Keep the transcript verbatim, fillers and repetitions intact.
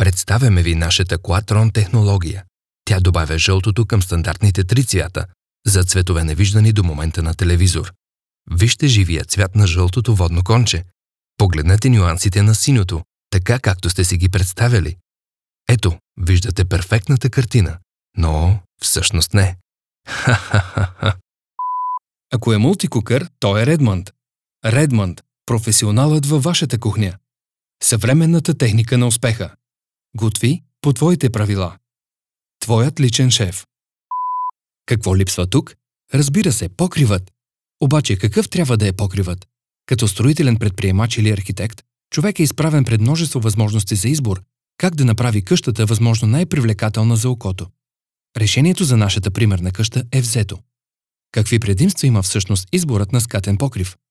Представяме ви нашата Quatron технология. Тя добавя жълтото към стандартните три цвята за цветове невиждани до момента на телевизор. Вижте живия цвят на жълтото водно конче. Погледнете нюансите на синьото, така както сте си ги представили. Ето, виждате перфектната картина, но всъщност не. Ха-ха-ха-ха. Ако е мултикукър, то е Redmond. Redmond – професионалът във вашата кухня. Съвременната техника на успеха. Готви по твоите правила. Твоят личен шеф. Какво липсва тук? Разбира се, покривът. Обаче какъв трябва да е покривът? Като строителен предприемач или архитект, човек е изправен пред множество възможности за избор, как да направи къщата възможно най-привлекателна за окото. Решението за нашата примерна къща е взето. Какви предимства има всъщност изборът на скатен покрив?